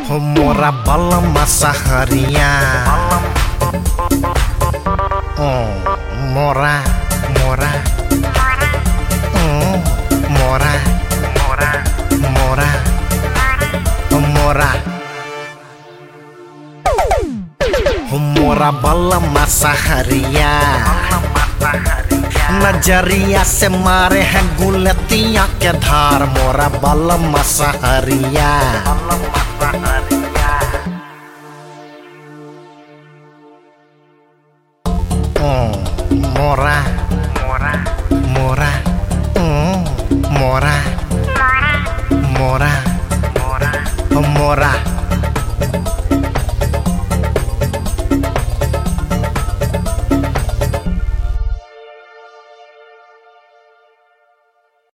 मोरा बलम सहरिया मोरा मोरा मोरा मोरा मोरा मोरा बलम सहरिया नजरिया से मारे हैं गुलतियाँ के धार मोरा बलम सहरिया मोरा मोरा मोरा मोरा मोरा मोरा मोरा